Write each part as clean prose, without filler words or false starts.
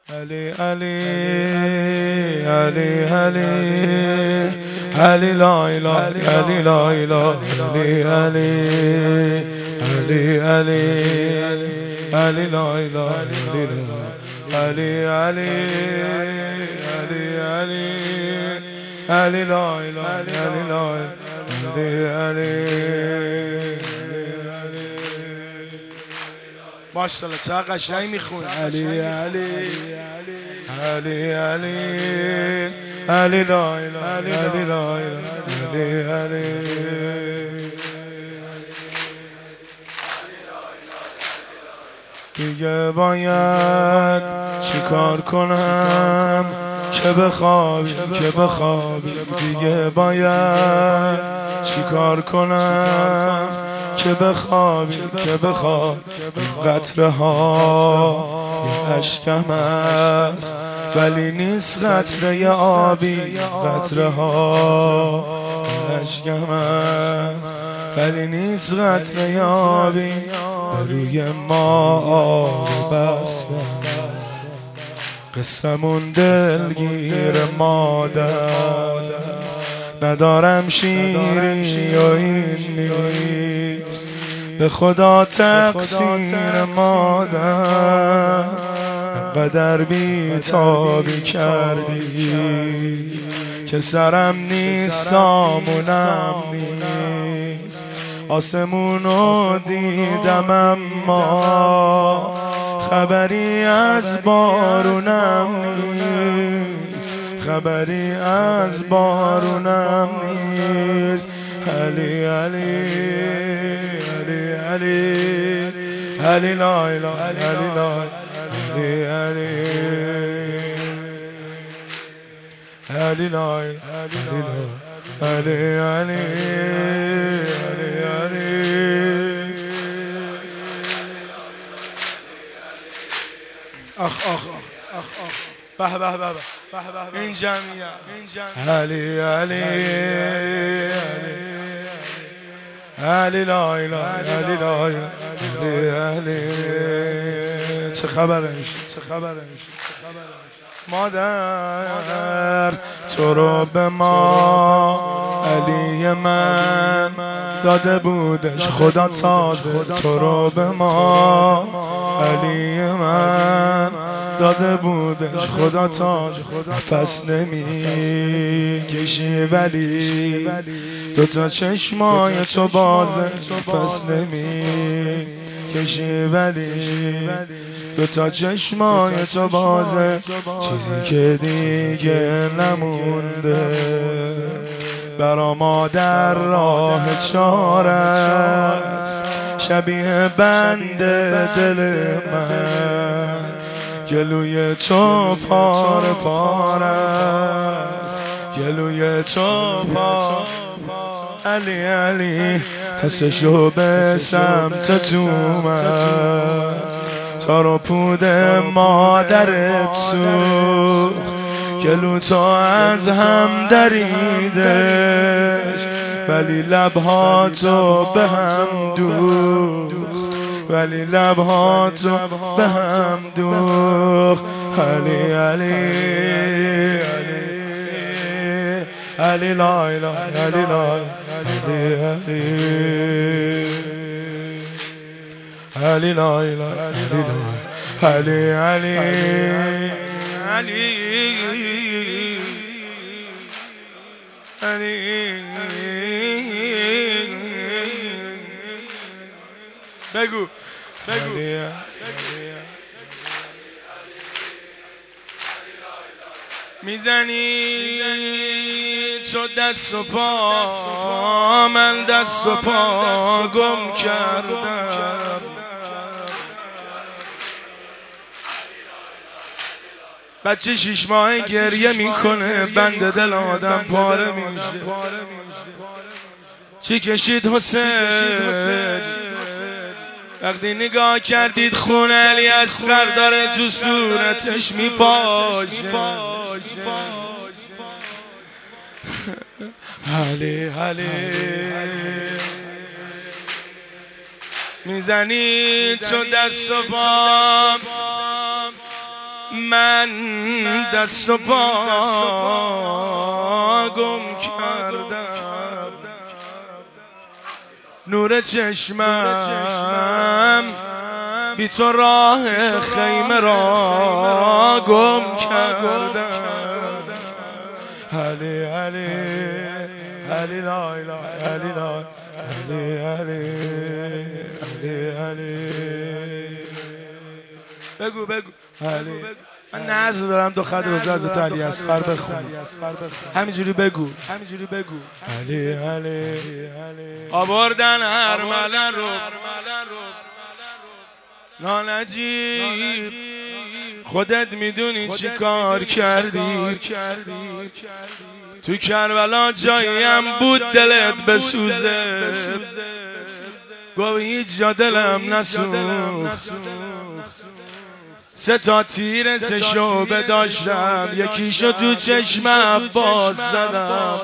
علی علی علی علی علی لا اله علی لا اله علی علی علی علی علی لا اله علی علی علی علی علی لا اله علی لا علی ماشاءالله چقدر قشنگ میخونه علی علی علی علی علی لا اله علی لا اله علی علی دیگه باید چیکار کنم که بخوابی دیگه باید چیکار کنم که بخوابی این قطره ها یه اشکم است ولی نیست قطره آبی قطره ها یه اشکم است ولی نیست قطره آبی به روی ما آب بستم قسمون دلگیر مادر ندارم شیری و این نیست به خدا تقصیر مادر انقدر بی‌تابی کردی که سرم نیست سامونم نیست آسمونو دیدم اما خبری از بارونم نیست خبری از بارونم نیست علی علی علی علی علی لا اله علی لا علی علی علی لا علی علی آخ به به به این جمعیت علی علی علی لا اله علی لا علی چه خبره میشه مادر تو رو به ما علی من داده بودش خدا تازه تو رو به ما علی من داده بودش خدا تازه نفس نمیکشی ولی دوتا چشمای تو بازه نفس نمیکشی ولی دوتا چشمای تو بازه چیزی که دیگه نمونده برا ما در راه چاره است شبیه بند دل من گلوی تو پاره است گلوی تو علی علی پسشو به سمت تو من تا رو پود مادرت سوخت گلو تو از هم دریدش ولی لبها تو به هم دوخت ولی لبها تو به هم دوخت علی علی علی لا اله علی لا علی لا اله علی علی علی بگو میزنی تو دست و پا من دست و پا گم کردم بچه 6 ماه گریه میکنه بند دل آدم پاره میشه چی کشید حسین وقتی نگاه کردید خون علی اصغر داره تو صورتش میپاشه علی میزنی تو دست و پام من دست و پا گم کردم، نور چشمم بی تو راه خیمه را گم کردم. علی علی علی لا اله علی لا علی علی علی علی. بگو علی. من نعظ دارم دو خط روزه حضرت علی اصغر بخون. همینجوری بگو علی علی. آوردن ارمله رو نانجیب، خودت میدونی چی کار کردی. تو کربلا جاییم بود دلت بسوزه، گوه هیچ جا دلم نسوخت. 3 تا تیر 3 شعبه داشتم، یکیشو تو چشم عباس زدم،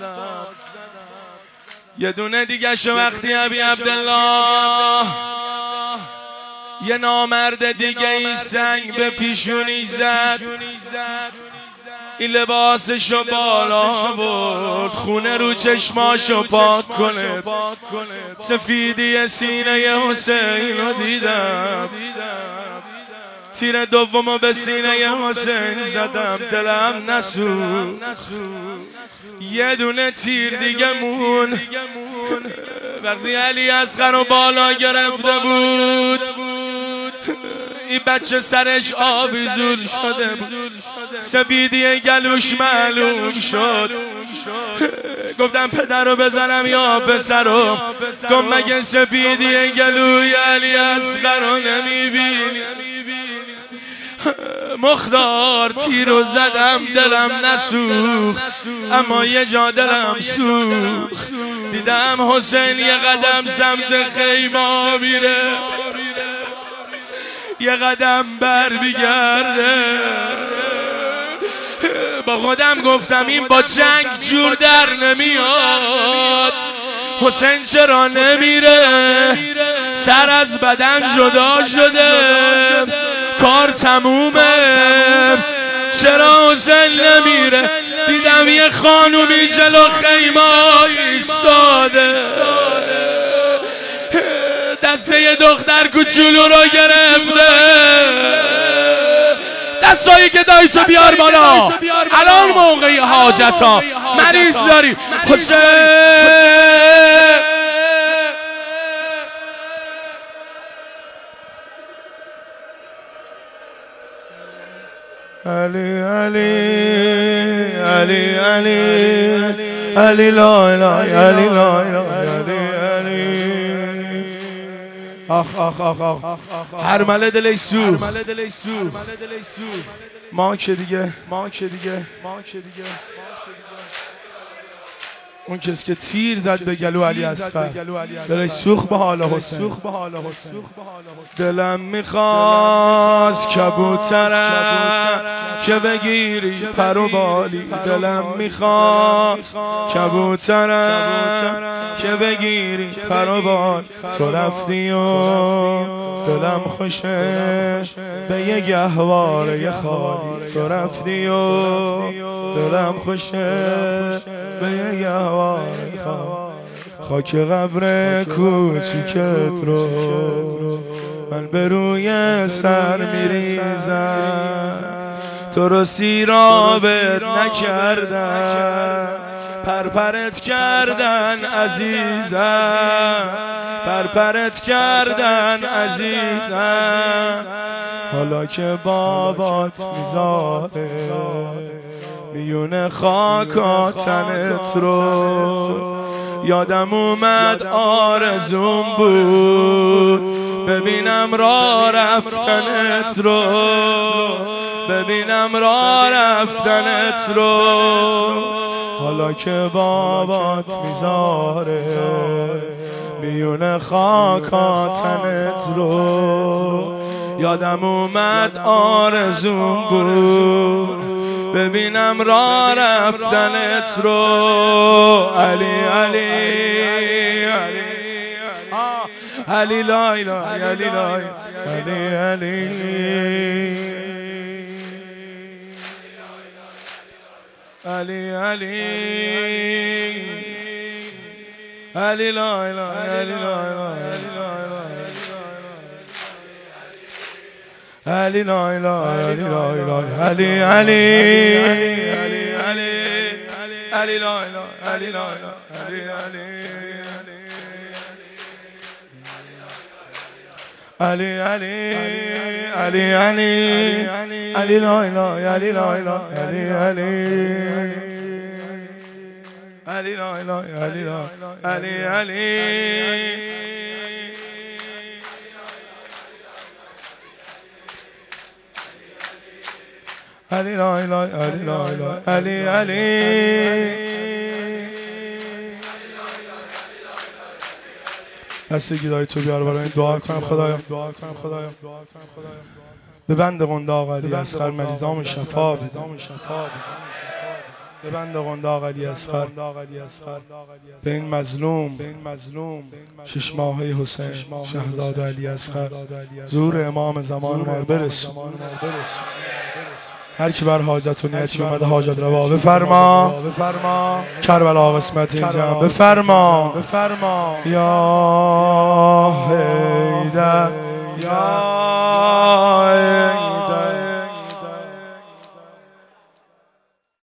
یه دونه دیگه شو وقتی ابی عبدالله یه نامرد دیگه این سنگ به پیشونی زد، این لباسشو بالا برد، خونه رو چشماشو پاک کنه. سفیدی سینه حسین رو دیدم، تیر دومو به سینه حسین زدم، دلم نسوخت. یه دونه تیر دیگه مون وقتی علی اصغر رو بالا گرفته بود، این بچه سرش آویزون شده بود، سفیدی گلوش معلوم شد. گفتم پدر رو بزنم یا پسر رو؟ گفت مگه سفیدی گلوی علی اصغر رو نمیبینی؟ مختار تیر رو زدم، دلم نسوخت، اما یه جا دلم سوخت. دیدم حسین یه قدم سمت خیمه میره، یه قدم بر بیگرده. با خودم گفتم این با جنگ جور در نمیاد، حسین چرا نمیره؟ سر از بدن جدا شده، کار تمومه، چرا حسین نمیره؟ دیدم یه خانومی جلو خیمه ایستاده، دسته یه دختر کوچولو رو گرفته، دستایی که دایی تو بیار بالا، الان موقعی حاجت ها، مریض داری. حسین علی علی علی علی علی لا اله علی لا اله علی علی. آخ آخ آخ آخ هرمله دلش سوخت. ما که دیگه اون کسی که تیر زد به گلو علی اصغر دلش سوخت به حال حسین. دلم میخواست کبوترم که بگیری پر و بالی، دلم میخواست کبوترم که بگیری پر و بال. تو رفتی و دلم خوشه به یه گهواره یه خالی، تو رفتی و دلم خوشه به یه گهواره خاک قبر کوچیکت رو من به روی سر میریزم. تو رو سیرابت نکردن، پرپرت کردن عزیزم، پرپرت کردن عزیزم. حالا که بابات میذاره میونه خاکا تنت رو، یادم اومد آرزوم بود ببینم راه رفتنت رو، ببینم راه رفتنت رو. حالا که بابات میذاره میونه خاکا تنت رو، یادم اومد آرزوم بود ببینم راه رفتنت رو. علی علی علی علی لا اله علی لا علی علی. علی علی علی لا اله علی لا اله علی لا اله علی لا اله علی علی علی لا اله علی لا اله علی علی علی علی علی علی لا اله علی لا اله علی علی لا اله علی لا علی علی علی لا اله علی لا اله علی علی دست گیرای تو بیار برای این دعا کنم خدایم به بند قنده آقا علی اصغر مریضام شفا بده به بند قنده آقا علی اصغر به این مظلوم 6 ماهه حسین شهزاده علی اصغر ظهور امام زمان ما برسون هر کی بر حاجت و نیتی اومده حاجت روا بفرما کربلا قسمت اینجا بفرما یا